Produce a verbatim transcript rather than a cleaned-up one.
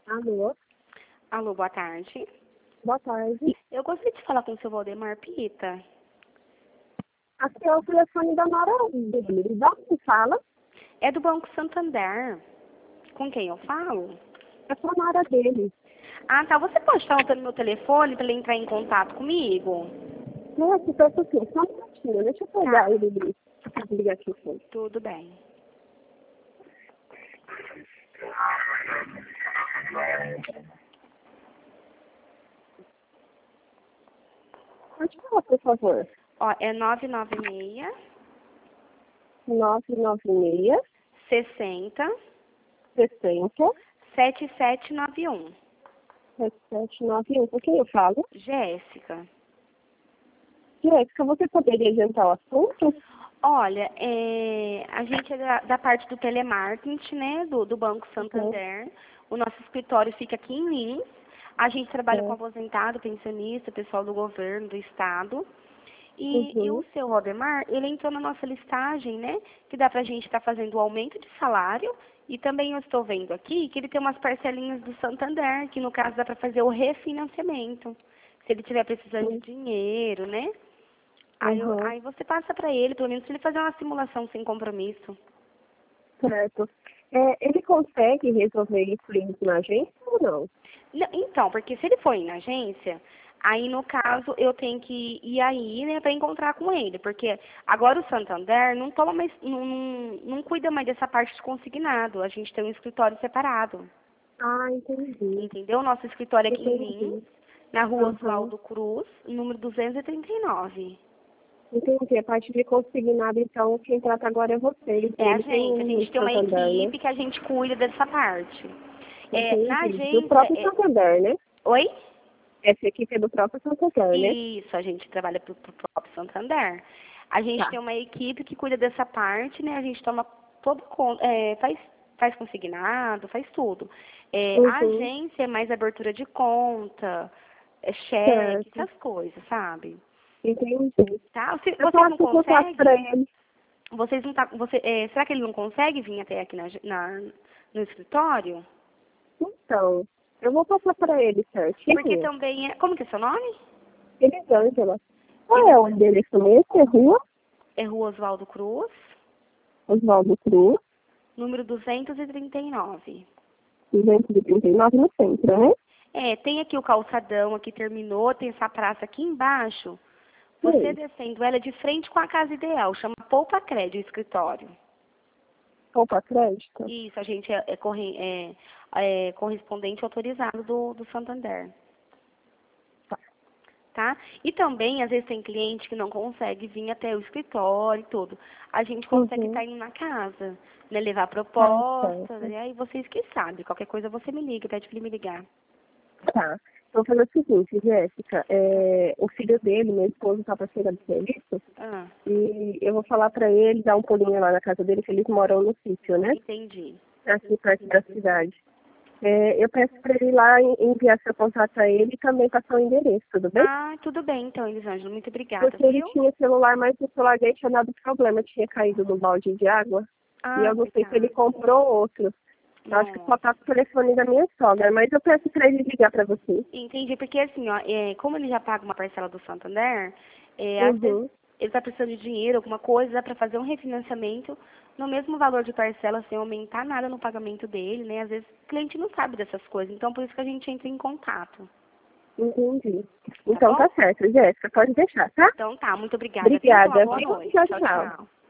Alô? Alô, boa tarde. Boa tarde. Eu gostaria de falar com o seu Valdemar Pita. Aqui é o telefone da Nora dele. Da onde fala? É do Banco Santander. Com quem eu falo? É com a Nora dele. Ah, tá. Você pode estar anotando meu telefone para ele entrar em contato comigo? Não, aqui tô aqui. Só um minutinho. Deixa eu pegar Tá. ele ali. Deixa eu ligar aqui. Foi. Tudo bem. Pode falar, por favor. Ó, é nove nove seis, nove nove seis, sessenta, sessenta, sete sete nove um. sete sete nove um. Com quem eu falo? Jéssica. Jéssica, você poderia adiantar o assunto? Olha, é, a gente é da, da parte do telemarketing, né, do, do Banco Santander. O nosso escritório fica aqui em Lins. A gente trabalha É. com aposentado, pensionista, pessoal do governo, do estado. E, Uhum. e o seu Valdemar, ele entrou na nossa listagem, né, que dá pra gente estar fazendo o aumento de salário. E também eu estou vendo aqui que ele tem umas parcelinhas do Santander, que no caso dá pra fazer o refinanciamento. Se ele tiver precisando de dinheiro, né? Aí, eu- Uhum. aí você passa para ele, pelo menos, para ele fazer uma simulação sem compromisso. Certo. É, ele consegue resolver isso indo na agência ou não? Não, então, porque se ele for ir na agência, aí no caso eu tenho que ir aí, né, para encontrar com ele, porque agora o Santander não toma mais, não, não, não cuida mais dessa parte de consignado. A gente tem um escritório separado, Ah, entendi. entendeu? Nosso escritório é aqui em Lins, Entendi. na rua Uhum. Oswaldo Cruz, número duzentos e trinta e nove. Entendi. A parte de consignado, então, quem trata agora é você. É a Ele tem gente, a um gente tem uma Santander, né? equipe que a gente cuida dessa parte. É, na Entendi. Do agência, próprio é... Santander, né? Oi? Essa equipe é do próprio Santander, né? Isso, a gente trabalha para o próprio Santander. A gente Tá. tem uma equipe que cuida dessa parte, né? A gente toma todo con- é, faz, faz consignado, faz tudo. É, a Uhum. agência é mais abertura de conta, é cheque, Certo. essas coisas, sabe? Entendi. Tá? Se- Eu vocês não passo o contato para conseguem? ele. Vocês não tá, você, é, será que ele não consegue vir até aqui na, na- no escritório? Então, eu vou passar para ele Porque certinho. também é. Como que é seu nome? Elisângela. Qual é Elis- o endereço mesmo? É Rua É Rua Oswaldo Cruz, Oswaldo Cruz, número duzentos e trinta e nove. duzentos e trinta e nove no centro, né? É, tem aqui o calçadão, aqui terminou, tem essa praça aqui embaixo. Você Sim. descendo ela é de frente com a casa ideal, chama Poupa Crédito, o escritório. Poupa crédito. Isso, a gente é, é corre- é- é correspondente autorizado do, do Santander. Tá? E também, às vezes, tem cliente que não consegue vir até o escritório e tudo. A gente consegue Uhum. estar indo na casa, né? Levar Tá proposta, certo. né? Aí vocês que sabem. Qualquer coisa você me liga, pede pra ele me ligar. Tá. Então, fazer o seguinte, Jéssica, é, o filho dele, meu esposo, está para chegar do serviço, Ah, e eu vou falar para ele dar um pulinho lá na casa dele, que eles moram no sítio, né? entendi. Aqui perto da cidade. É, eu peço para ele ir lá e enviar seu contato a ele e também passar o endereço, tudo bem? Ah, tudo bem então, Elisângela. Muito obrigada, Porque ele viu? tinha celular, mas o celular dele tinha dado problema, tinha caído no balde de água. E Ah, eu não sei se ele coitado. comprou outro. Eu acho que só Nossa. tá com o telefone da minha sogra, mas eu peço para ele ligar para você. Entendi, porque assim, ó, é, como ele já paga uma parcela do Santander, é, às vezes Uhum. ele está precisando de dinheiro, alguma coisa, dá para fazer um refinanciamento no mesmo valor de parcela, sem aumentar nada no pagamento dele, né? Às vezes o cliente não sabe dessas coisas, então por isso que a gente entra em contato, Entendi. tá Então bom? tá certo, Jéssica, pode deixar, tá? Então tá, muito obrigada, viu? Tenha uma Obrigada, boa viu? noite. Tchau, Tchau, tchau. tchau.